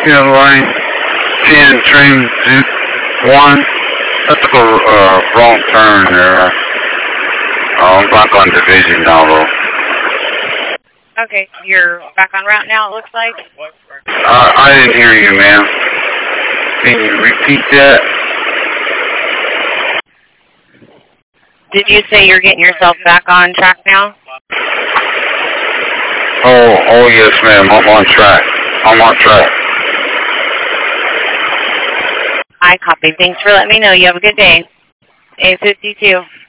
Yeah, line 10, train 1. I took a wrong turn there. I'm back on division now, though. Okay, you're back on route now, it looks like? I didn't hear you, ma'am. Can you repeat that? Did you say you're getting yourself back on track now? Oh yes, ma'am. I'm on track. I copy. Thanks for letting me know. You have a good day. A52.